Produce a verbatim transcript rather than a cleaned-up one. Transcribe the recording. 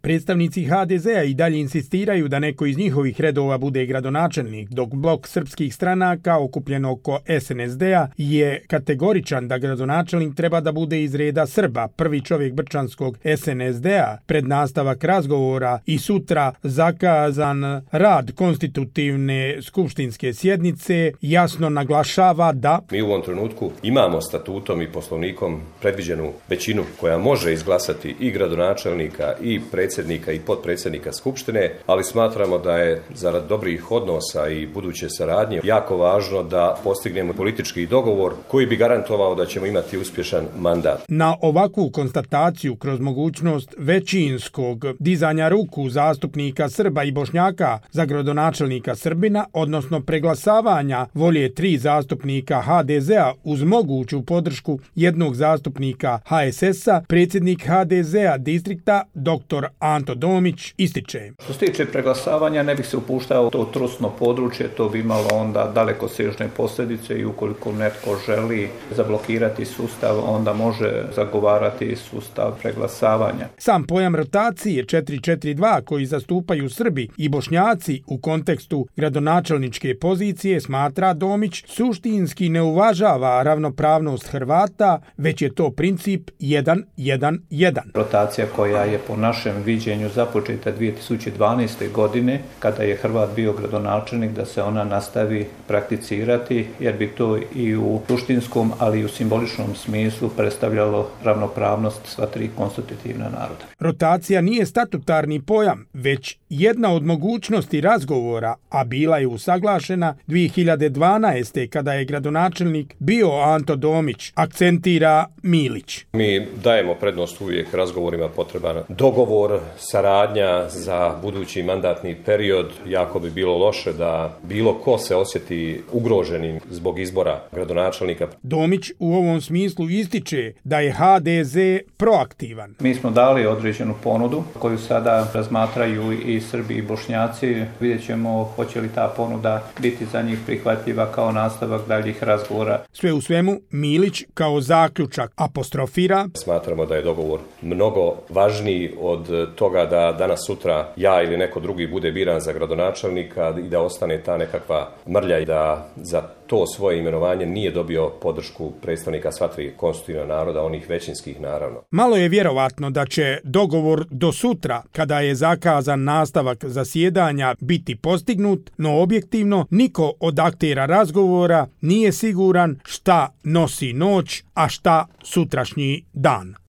Predstavnici ha de zea i dalje insistiraju da neko iz njihovih redova bude gradonačelnik, dok blok srpskih stranaka okupljen oko es en es de-a je kategoričan da gradonačelnik treba da bude iz reda Srba, prvi čovjek brčanskog es en es de-a. Pred nastavak razgovora i sutra zakazan rad konstitutivne skupštinske sjednice jasno naglašava da mi u ovom trenutku imamo statutom i poslovnikom predviđenu većinu koja može izglasati i gradonačelnika i predsjednika i potpredsjednika skupštine, ali smatramo da je zarad dobrih odnosa i buduće saradnje jako važno da postignemo politički dogovor koji bi garantovao da ćemo imati uspješan mandat. Na ovakvu konstataciju kroz mogućnost većinskog dizanja ruku zastupnika Srba i Bošnjaka za gradonačelnika Srbina, odnosno preglasavanja volje tri zastupnika ha de zea uz moguću podršku jednog zastupnika ha es es-a, predsjednik ha de zea distrikta dr. Anto Domić ističe. Što se tiče preglasavanja, ne bih se upuštao u to trusno područje, to bi imalo onda dalekosežne posljedice i ukoliko netko želi zablokirati sustav, onda može zagovarati sustav preglasavanja. Sam pojam rotacije četiri četiri dva koji zastupaju Srbi i Bošnjaci u kontekstu gradonačelničke pozicije, smatra Domić, suštinski ne uvažava ravnopravnost Hrvata, već je to princip jedan jedan jedan. Rotacija koja je po našem viđenju započeta dvije tisuće dvanaeste. godine, kada je Hrvat bio gradonačelnik, da se ona nastavi prakticirati, jer bi to i u suštinskom, ali i u simboličnom smislu predstavljalo ravnopravnost sva tri konstitutivna naroda. Rotacija nije statutarni pojam, već jedna od mogućnosti razgovora, a bila je usaglašena dvije hiljade dvanaeste. kada je gradonačelnik bio Anto Domić, akcentira Milić. Mi dajemo prednost uvijek razgovorima, potreban dogovor, saradnja za budući mandatni period. Jako bi bilo loše da bilo ko se osjeti ugroženim zbog izbora gradonačelnika. Domić u ovom smislu ističe da je ha de ze proaktivan. Mi smo dali određenu ponudu koju sada razmatraju i Srbi i Bošnjaci. Vidjet ćemo hoće li ta ponuda biti za njih prihvatljiva kao nastavak daljih razgovora. Sve u svemu, Milić kao zaključak apostrofira. Smatramo da je dogovor mnogo važniji od toga da danas sutra ja ili neko drugi bude biran za gradonačelnika i da ostane ta nekakva mrlja i da za to svoje imenovanje nije dobio podršku predstavnika sva tri konstitutivna naroda, onih većinskih naravno. Malo je vjerovatno da će dogovor do sutra, kada je zakazan nastavak zasjedanja, biti postignut, no objektivno niko od aktera razgovora nije siguran šta nosi noć, a šta sutrašnji dan.